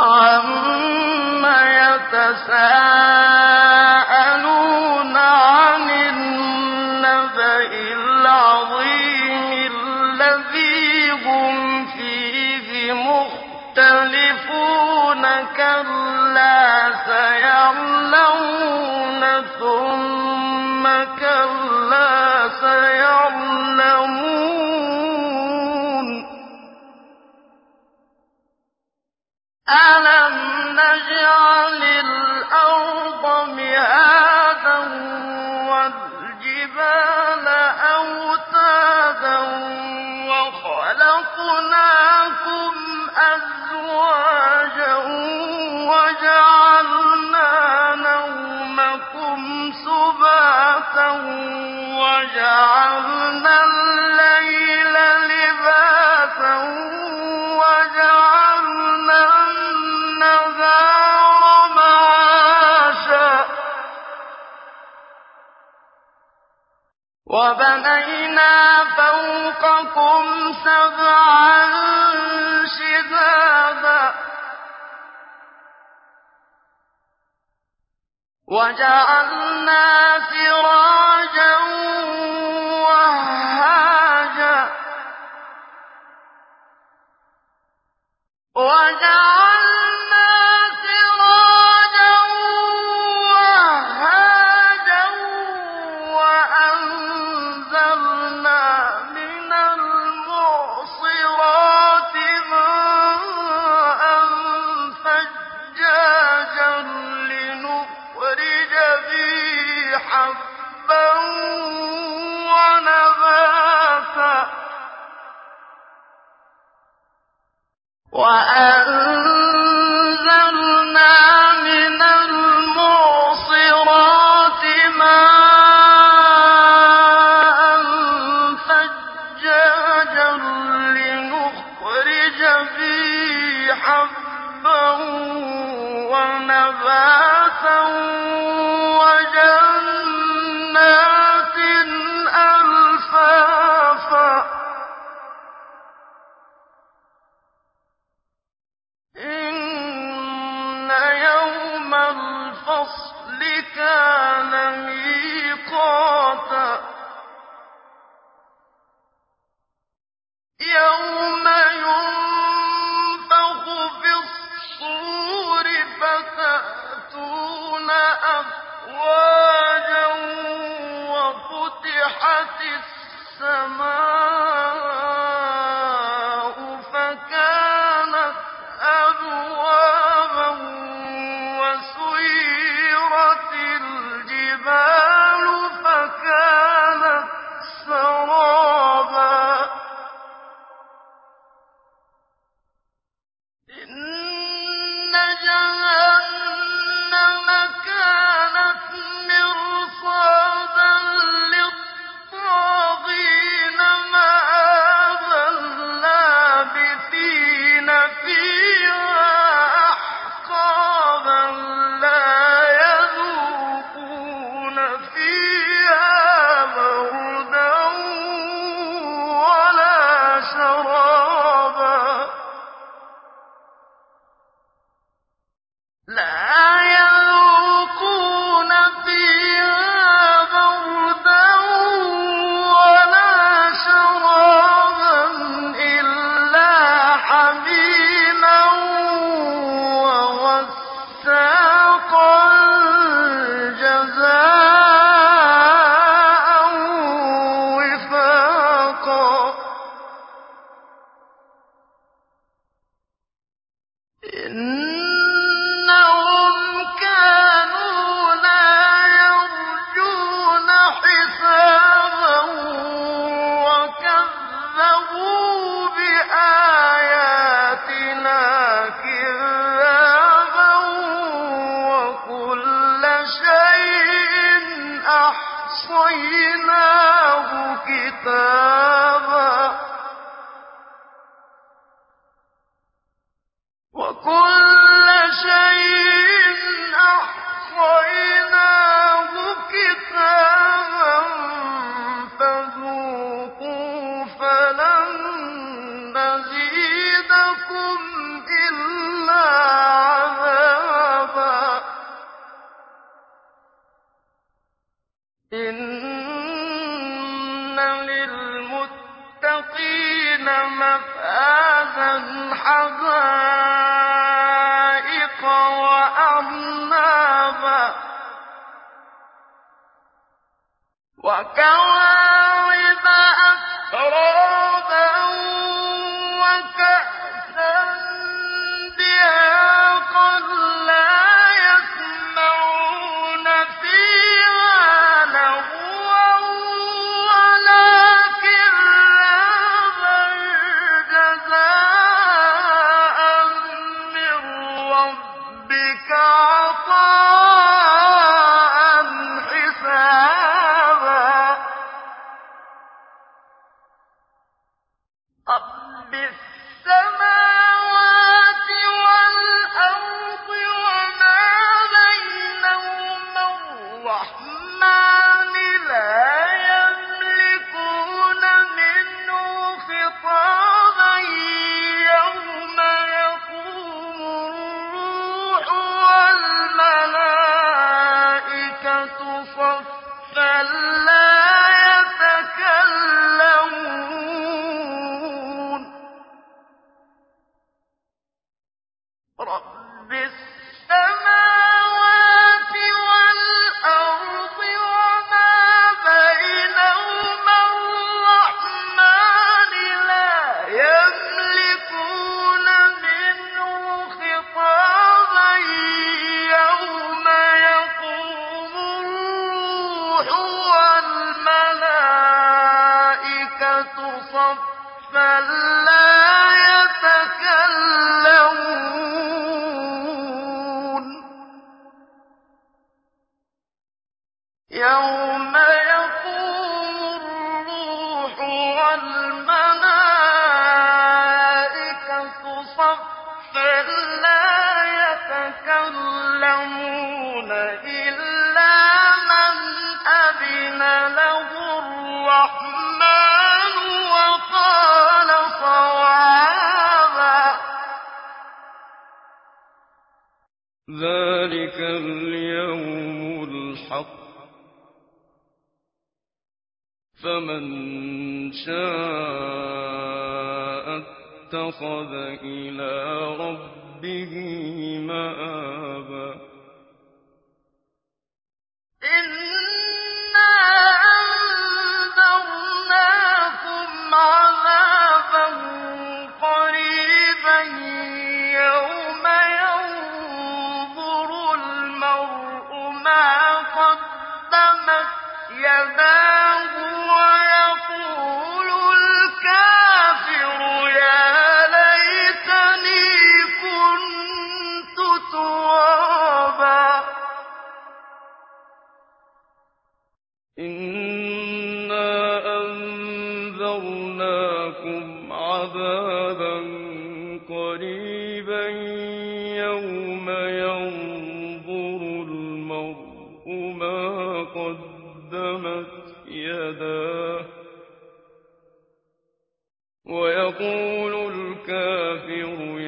عَمَّ يَتَسَاءَلُونَ عَنِ النَّبَإِ الْعَظِيمِ الَّذِي هُمْ فِيهِ مُخْتَلِفُونَ كَلَّا سَيَعْلَمُونَ ثُمَّ كَلَّا سَيَعْلَمُونَ أَلَمْ نَجْعَلِ الْأَرْضَ مِهَادًا وَالْجِبَالَ أَوْتَادًا وَخَلَقْنَاكُمْ أَزْوَاجًا وَجَعَلْنَا نَوْمَكُمْ سُبَاتًا وَجَعَلْنَا اللَّيْلَ لِبَاسًا وَجَعَلْنَا النَّهَارَ مَعَاشًا وَبَنَيْنَا فَوْقَكُمْ سَبْعًا شِدَادًا وَجَعَلْنَا سِرَاجًا وَهَّاجًا وَأَنزَلْنَا مِنَ الْمُعْصِرَاتِ مَاءً ثَجَّاجًا لِّنُخْرِجَ بِهِ حَبًّا وَنَبَاتًا وَأَنزَلْنَا مِنَ الْمُعْصِرَاتِ مَاءً ثَجَّاجًا لِّنُخْرِجَ بِهِ حَبًّا وَنَبَاتًا وَجَنَّاتٍ أَلْفَافًا إِنَّ يَوْمَ الْفَصْلِ كَانَ مِيقَاتًا يَوْمَ يُنفَخُ فِي الصُّورِ فَتَأْتُونَ أَفْوَاجًا وَفُتِحَتِ السَّمَاءُ فَكَانَتْ أَبْوَابًا وَسُيِّرَتِ الْجِبَالُ فَكَانَتْ سَرَابًا إِنَّ جَهَنَّمَ كَانَتْ مِرْصَادًا لِّلطَّاغِينَ مَآبًا لَّابِثِينَ فِيهَا أَحْقَابًا لَّا يَذُوقُونَ فِيهَا بَرْدًا وَلَا شَرَابًا إِلَّا حَمِيمًا وَغَسَّاقًا جَزَاءً وِفَاقًا إِنَّهُمْ كَانُوا لَا يَرْجُونَ حِسَابًا وَكَذَّبُوا بِآيَاتِنَا كِذَّابًا وَكُلَّ شَيْءٍ أَحْصَيْنَاهُ كِتَابًا وَكُلَّ شَيْءٍ أَحْصَيْنَاهُ كِتَابًا فَذُوقُوا فَلَن نَّزِيدَكُمْ إِلَّا وكواعب أترابا وكأسا دهاقا لا يسمعون فيها لغوا ولا كذابا جزاء من ربك عطاء حسابا رب السماوات والأرض وما بينهما الرحمن لا يملكون منه خطابا يوم يقوم الروح والملائكة صفا لا يتكلمون رب السماوات والأرض وما بينهما الرحمن لا يملكون منه خطابا يوم يقوم الروح والملائكة صفا لا يتكلمون يوم يقوم الروح والملائكة صفا لا يتكلمون إلا من أذن له الرحمن وقال صوابا ذلك اليوم الحق فمن شاء اتخذ إلى ربه مآبا إنا أنذرناكم عذابا قريبا يوم ينظر المرء ما قدمت يداه ويقول الكافر يا ليتني كنت ترابا إنا أنذرناكم عذابا قريبا يوم ينظر المرء ما قدمت يداه ويقول الكافر